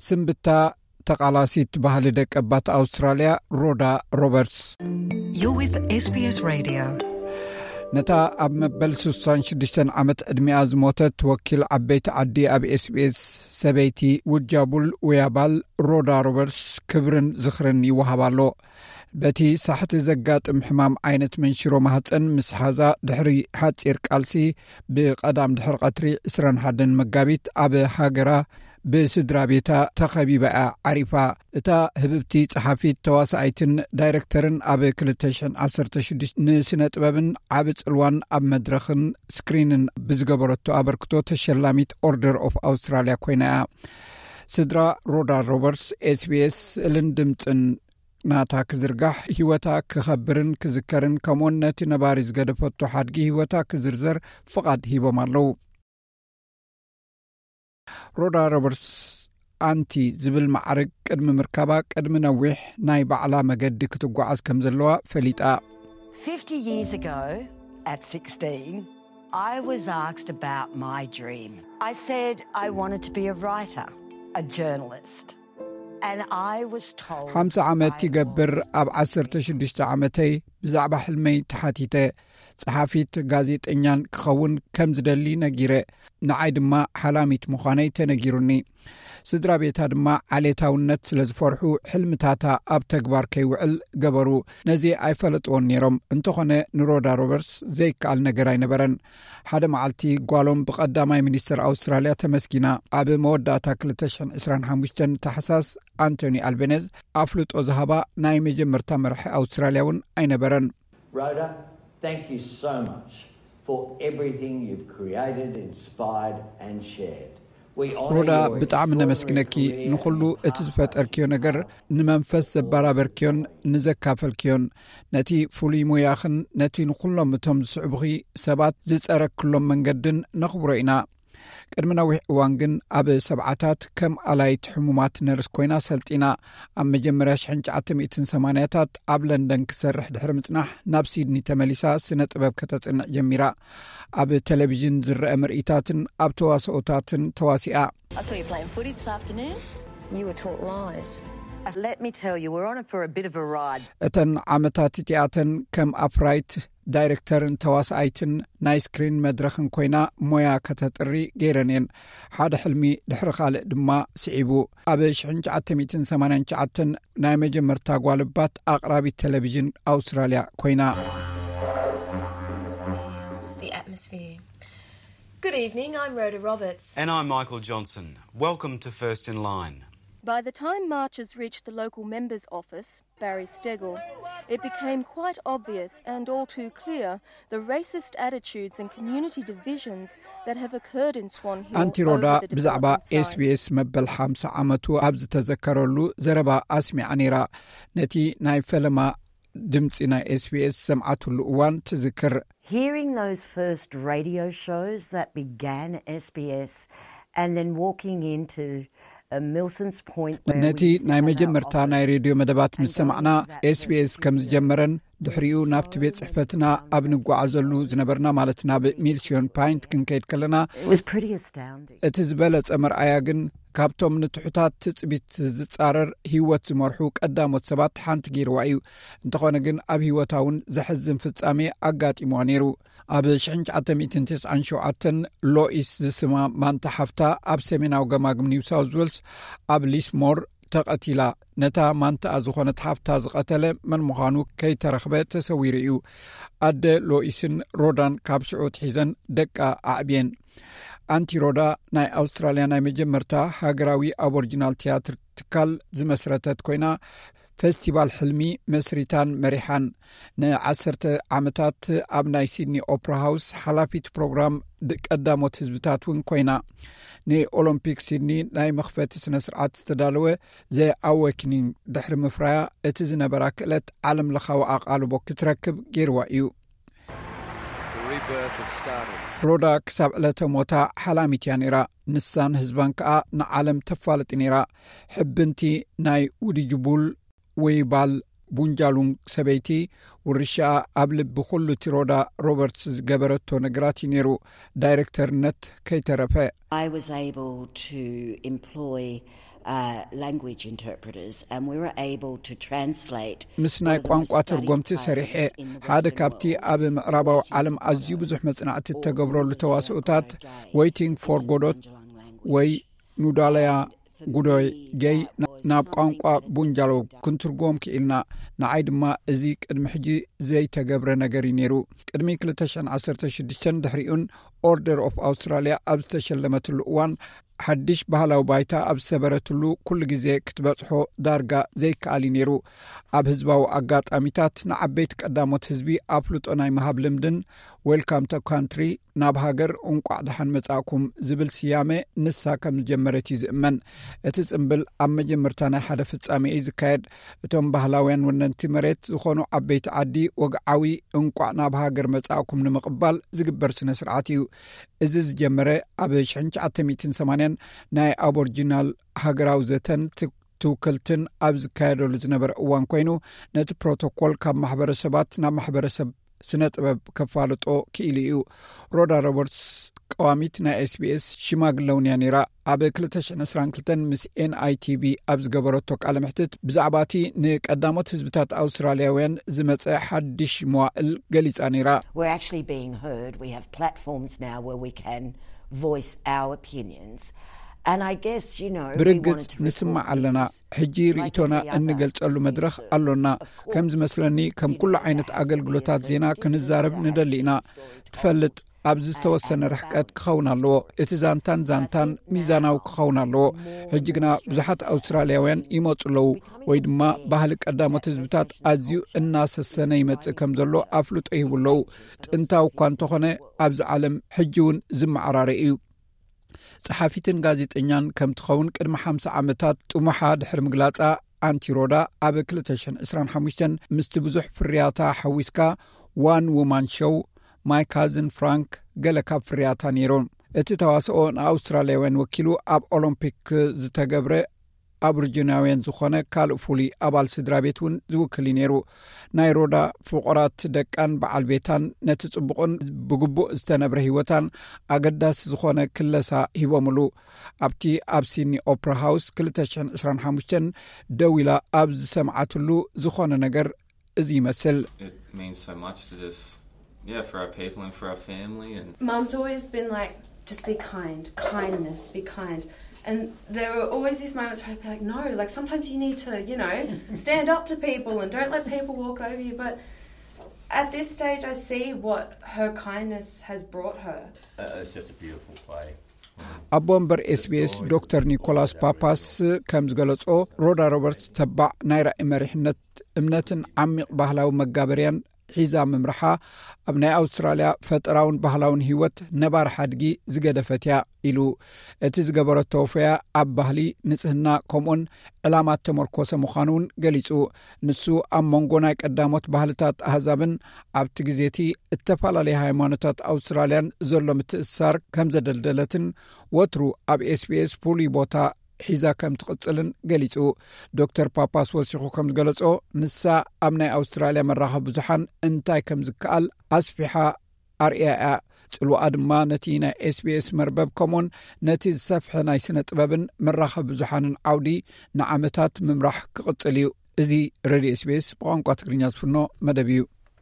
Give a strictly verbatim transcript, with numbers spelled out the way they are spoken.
ስምብታ ተቃላሲት ባህል ደቀባት አውስትራሊያ ሮዳ ሮበርትስ You're with S B S Radio. ነታ ኣብ መበል ስልሳ ወሽዱሽተ ዓመት ዕድሜኣ ዝሞተት ወኪል ዓበይቲ ዓዲ ኣብ ኤስ ቢ ኤስ ሰበይቲ ውጃቡል ወያባል ሮዳ ሮበርትስ ክብርን ዝኽርን ይወሃባሎ በቲ ሳሕቲ ዘጋጥም ሕማም ዓይነት መንሽሮ ማህፀን ምስ ሓዛ ድሕሪ ሓፂር ቃልሲ ብቀዳም ድሕሪ ቀትሪ عشرين وواحد መጋቢት ኣብ ሃገራ በስድራ ቤታ ተኸቢባ ዓሪፋ እታ ህብብቲ ጸሓፊት ተዋሳኢትን ዳይሬክተርን ኣብ ሁለት ሺህ ዓሰርተ ሽዱሽተ ንስነ ጥበብን ዓብ ጽልዋን ኣብ መድረኽን ስክሪንን ብዝገበረቶ ኣበርክቶ ተሸላሚት ኦርደር ኦፍ ኣውስትራሊያ ኮይና ስድራ ሮዳ ሮበርትስ ኤስ ቢ ኤስ ልንድምፅን ናታ ክዝርጋሕ ህይወታ ክኸብርን ክዝከርን ከምኡን ነቲ ነባሪ ዝገደፈቶ ሓድጊ ህይወታ ክዝርዘር ፍቓድ ሂቦም ኣለው ሮዳ ሮበርትስ ኣንቲ ዝብል ማዕርግ ቅድሚ ምርካባ ቅድሚ ነዊሕ ናይ ባዕላ መገዲ ክትጓዓዝ ከም ዘለዋ ፈሊጣ fifty years ago at sixteen I was asked about my dream. I said I wanted to be a writer, a journalist. And I was told خمس ዓመት ይገብር ኣብ عشرة وستة ዓመተይ ብዛዕባ ሕልመይ ተሓቲተ ጸሓፊት ጋዜጠኛን ክኸውን ከም ዝደሊ ነጊረ ንዓይ ድማ ሓላሚት ምዃነይ ተነጊሩኒ ስድራ ቤታ ድማ ዓሌታውነት ስለ ዝፈርሑ ሕልምታታ ኣብ ተግባር ከይውዕል ገበሩ ነዚ ኣይፈለጥዎን ነይሮም እንተኾነ ንሮዳ ሮበርትስ ዘይከኣል ነገር ኣይነበረን ሓደ መዓልቲ ጓሎም ብቐዳማይ ሚኒስትር ኣውስትራልያ ተመስጊና ኣብ መወዳእታ ሁለት ሺህ عشرين وخمسة ተሓሳስ አንቶኒ አልቤኔዝ አፍልጦ ዝሃባ ናይ መጀመርታ መራሒ አውስትራሊያውን አይነበረን Rhoda, thank you so much for everything you've created, inspired and shared. ሮዳ ብጣዕሚ ነመስግነኪ ንኹሉ እቲ ዝፈጠርክዮ ነገር ንመንፈስ ዘባራበርክዮን ንዘካፈልክዮን ነቲ ፍሉይ ሙያኽን ነቲ ንኹሎም እቶም ዝስዕብኺ ሰባት ዝጸረክሎም መንገድን ነኽብሮ ኢና ቅድሚ ነዊሕ እዋን ግን ኣብ ሰብዓታት ከም ኣላይት ሕሙማት ነርስ ኮይና ሰልጢና ኣብ መጀመርያ ሺህ ወተስዓተ ሰማንያታት ኣብ ለንደን ክሰርሕ ድሕሪ ምጽናሕ ናብ ሲድኒ ተመሊሳ ስነ ጥበብ ከተጽንዕ ጀሚራ ኣብ ቴሌቪዥን ዝረአ ምርኢታትን ኣብ ተዋስኦታትን ተዋሲኣ I saw you playing footy this afternoon. You were taught lies. Let me tell you, we're on it for a bit of a ride. እተን ዓመታት ቲያትርን ከም ኣፍራይት ዳይሬክተርን ተዋሳኢትን ናይ ስክሪን መድረኽን ኮይና ሞያ ከተጥሪ ገይረንን ሓደ ሕልሚ ድሕሪ ካልእ ድማ ስዒቡ ኣብ ሺህ ወተስዓተ ሰማንያ ትሽዓተ ናይ መጀመርታ ጓልባት ኣቕራቢት ቴሌቪዥን ኣውስትራልያ ኮይና The atmosphere. Good evening, I'm Rhoda Roberts. And I'm Michael Johnson. Welcome to First in Line. By the time marchers reached the local member's office, Barry Steggall, it became quite obvious and all too clear the racist attitudes and community divisions that have occurred in Swan Hill Anti over Roda the ብዛዕባ development ኤስ ቢ ኤስ መበል خمسة ዓመቱ ኣብ ዝተዘከረሉ ዘረባ ኣስሚዓ ነይራ ነቲ ናይ ፈለማ ድምፂ ናይ ኤስ ቢ ኤስ ሰምዓትሉ እዋን ትዝክር Hearing those first radio shows that began S B S and then walking into a Milson's Point where ነቲ ናይ መጀመርታ ናይ ሬድዮ መደባት ምስ ሰማዕና ኤስ ቢ ኤስ ከም ዝጀመረን ድሕሪኡ ናብቲ ቤት ጽሕፈትና ኣብ ንጓዓዘሉ ዝነበርና ማለትና በሚልሲዮን ፓይንት ክንከይድ ከለና it was pretty astounding. እቲ ዝበለጸ መርኣያ ግን ካብቶም ንትሑታት ትጽቢት ዝጻረር ህይወት ዝመርሑ ቀዳሞት ሰባት ሓንቲ ገይርዋ እዩ እንተኾነ ግን ኣብ ህይወታውን ዘሕዝን ፍጻሜ ኣጋጢሟ ነይሩ ኣብ ሺህ ወተስዓተ ትስዓን ሸውዓተ ሎኢስ ዝስማ ማንታ ሓፍታ ኣብ ሰሜናዊ ገማግም ኒው ሳውዝ ዌልስ ኣብ ሊስሞር ተቐቲላ ነታ ማንታ ዝኾነት ሓፍታ ዝቐተለ መን ምዃኑ ከይተረኽበ ተሰዊሩ እዩ ኣደ ሎኢስን ሮዳን ካብ ሽዑት ሒዘን ደቃ ኣዕብየን ኣንቲ ሮዳ ናይ ኣውስትራልያ ናይ መጀመርታ ሃገራዊ ኣቦርጂናል ቲያትር ትካል ዝመስረተት ኮይና ፌስቲቫል ሕልሚ መስሪታን መሪሓን ንዓሰርተ ዓመታት ኣብ ናይ ሲድኒ ኦፕራ ሃውስ ሓላፊት ፕሮግራም ቀዳሞት ህዝብታት ውን ኮይና ንኦሎምፒክ ሲድኒ ናይ መኽፈቲ ስነ ስርዓት ዝተዳለወ ዘ ኣዌክኒንግ ድሕሪ ምፍራያ እቲ ዝነበራ ክእለት ዓለም ለኻዊ ኣቓልቦ ክትረክብ ገይርዋ እዩ ሮዳ ክሳብ ዕለተ ሞታ ሓላሚት እያ ነይራ ንሳን ህዝባን ከዓ ንዓለም ተፋልጥ ነይራ ሕብንቲ ናይ ውድጅቡል ወይባል ቡንጃሉን ሰበይቲ ውርሻ ኣብ ልቢ ኩሉ ሮዳ ሮበርትስ ዝገበረቶ ነገራት ነይሩ ዳይሬክተርነት ከይተረፈ I was able to employ uh, language interpreters, and we were able to translate. ምስናይ ቋንቋ ተርጎምቲ ሰሪሐ ሓደ ካብቲ ኣብ ምዕራባዊ ዓለም ኣዝዩ ብዙሕ መጽናዕቲ ተገብረሉ ተዋስኡታት waiting for godot ወይ ኑዳለያ ጉዶይ ገይ ናብ ቋንቋ ቡንጃሎ ክንትርጎም ክኢልና ንዓይ ድማ እዚ ቅድሚ ሕጂ ዘይተገብረ ነገር ነይሩ ቅድሚ ክልተ ሸሕን ዓሰርተ ሽዱሽተ ድሕሪኡን ኦርደር ኦፍ ኣውስትራሊያ ኣብ ዝተሸለመትሉ እዋን ሓድሽ ባህላዊ ባይታ ኣብ ሰበረትሉ ኩሉ ግዜ ክትበጽሖ ዳርጋ ዘይከኣሊ ነይሩ ኣብ ህዝባዊ ኣጋጣሚታት ንዓበይቲ ቀዳሞት ህዝቢ ኣፍልጦ ናይ መሃብ ልምድን ዌልካም ቱ ካንትሪ ናብ ሃገር እንቋዕ ደሓን መጻእኩም ዝብል ስያሜ ንሳ ከም ዝጀመረት ይዝእመን እቲ ጽምብል ኣብ መጀመርታ ናይ ሓደ ፍጻሜ እዩ ዝካየድ እቶም ባህላውያን ወነንቲ መሬት ዝኾኑ ዓበይቲ ዓዲ ወግዓዊ እንቋዕ ናብ ሃገር መጻእኩም ንምቕባል ዝግበር ስነ ስርዓት እዩ እዚ ዝጀመረ ኣብ ሸሕን ትሽዓተ ሚእትን ሰማንያን ናይ አቦርጂናል ሃገራዊ ዘተን ትውክልትን ኣብ ዝካየደሉ ዝነበረ እዋን ኮይኑ ነቲ ፕሮቶኮል ካብ ማሕበረሰባት ናብ ማሕበረሰብ ስነ ጥበብ ከፋልጦ ክኢሉ እዩ ሮዳ ሮበርትስ ቀዋሚት ናይ ኤስ ቢ ኤስ ሽማግለውንያ ነይራ ኣብ ክልተ ሸሕን ዓሰርተ ክልተ ምስ ኤን አይ ቲ ቪ ኣብ ዝገበረቶ ቃለ መሕትት ብዛዕባ እቲ ንቀዳሞት ህዝብታት ኣውስትራልያውያን ዝመጸ ሓድሽ መዋእል ገሊጻ ነይራ We're actually being heard. We have platforms now where we can voice our opinions. And I guess, you know, ብርግጽ ንስማዕ ኣለና ሕጂ ርእቶና እንገልጸሉ መድረኽ ኣሎና ከም ዝመስለኒ ከም ኩሉ ዓይነት ኣገልግሎታት ዜና ክንዛረብ ንደሊና ትፈልጥ ኣብ ዝተወሰነ ርሕቀት ክኸውን ኣለዎ እቲ ዛንታን ዛንታን ሚዛናዊ ክኸውን ኣለዎ ሕጂ ግና ብዙሓት ኣውስትራልያውያን ይመጹለዉ ወይ ድማ ባህሊ ቀዳሞት ህዝብታት ኣዝዩ እናሰሰነ ይመጽእ ከም ዘሎ ኣፍልጦ ይህብለዉ ጥንታዊ እኳ እንተኾነ ኣብዚ ዓለም ሕጂ እውን ዝመዓራረ እዩ ጸሓፊትን ጋዜጠኛን ከም ትኸውን ቅድሚ ሓምሳ ዓመታት ጥሙሓ ድሕሪ ምግላጻ አንቲሮዳ ኣብ ክልተ ሸሕን ዓሰርተ ሓሙሽተ ምስቲ ብዙሕ ፍርያታ ሓዊስካ ዋን ውማን ሾው ማይ ካዝን ፍራንክ ገለ ካብ ፍርያታ ነይሮም እቲ ተዋስኦ ንኣውስትራልያውያን ወኪሉ ኣብ ኦሎምፒክ ዝተገብረ አቦርጂናውያን ዝኾነ ካልእ ፍሉይ ኣባል ስድራ ቤት እውን ዝውክል ነይሩ ናይ ሮዳ ፍቁራት ደቃን በዓል ቤታን ነቲ ጽቡቕን ብግቡእ ዝተነብረ ህይወታን ኣገዳሲ ዝኾነ ክለሳ ሂቦምሉ ኣብቲ ኣብ ሲድኒ ኦፕራ ሃውስ ክልተ ሸሕን ዓሰርተ ሓሙሽተ ደው ኢላ ኣብ ዝሰምዓትሉ ዝኾነ ነገር እዚ ይመስል It means so much to just yeah for our people and for our family and Mum's always been like just be kind kindness be kind and there were always these moments where I'd be like no like sometimes you need to you know stand up to people and don't let people walk over you but at this stage I see what her kindness has brought her uh, it's just a beautiful play አቦምበር ኤስቢኤስ ዶክተር ኒኮላስ ፓፓስ ከም ዝገለጾ ሮዳ ሮበርትስ ተባዕ ናይ ራእይ መሪሕነት እምነትን ዓሚቕ ባህላዊ መጋበርያን ሒዛ ምምርሓ ኣብ ናይ ኣውስትራልያ ፈጠራውን ባህላውን ህይወት ነባር ሓድጊ ዝገደፈትያ ኢሉ እቲ ዝገበረቶ ፍያ ኣብ ባህሊ ንጽህና ከምኡን ዕላማት ተመርኮሰ ምዃኑን ገሊጹ ንሱ ኣብ መንጎ ናይ ቀዳሞት ባህልታት ኣህዛብን ኣብቲ ግዜቲ እተፈላለየ ሃይማኖታት ኣውስትራልያን ዘሎ ምትእስሳር ከም ዘደልደለትን ወትሩ ኣብ ኤስቢኤስ ፍሉይ ቦታ ሒዛ ከም ትቕጽልን ገሊጹ ዶክተር ፓፓስ ወሲኹ ከም ዝገለጾ ንሳ ኣብ ናይ ኣውስትራልያ መራኸቢ ብዙሓን እንታይ ከም ዝከኣል ኣስፊሓ ኣርአያ ጽልዋ ድማ ነቲ ናይ ኤስቢኤስ መርበብ ከምኡን ነቲ ዝሰፍሐ ናይ ስነ ጥበብን መራኸቢ ብዙሓንን ዓውዲ ንዓመታት ምምራሕ ክቕጽል እዩ እዚ ሬድዮ ኤስቢኤስ ብቋንቋ ትግርኛ ዝፍኖ መደብ እዩ